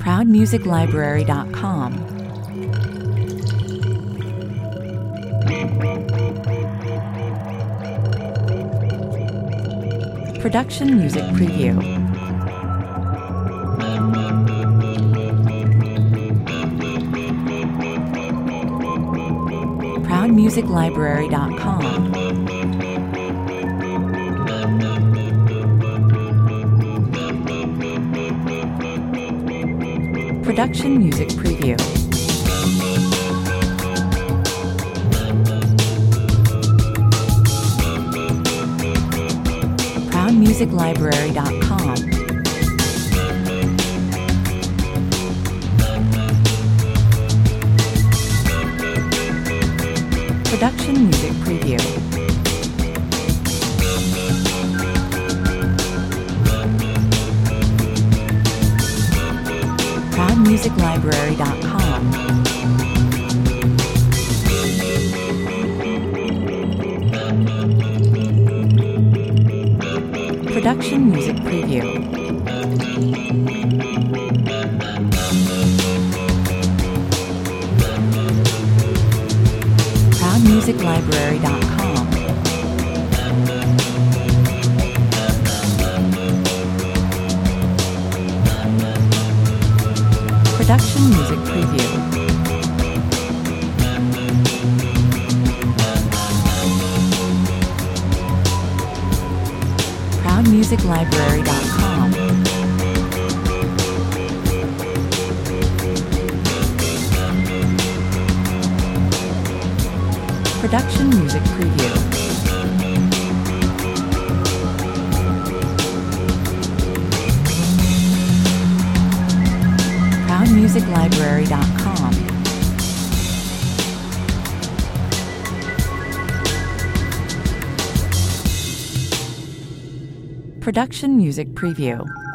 ProudMusicLibrary.com. Production Music Preview. ProudMusicLibrary.com. Production Music Preview. ProudMusicLibrary.com. Production Music Preview. ProudMusicLibrary.com. Production Music Preview. ProudMusicLibrary.com. Production Music Preview. ProudMusicLibrary.com. Production Music Preview. ProudMusicLibrary.com. Production Music Preview.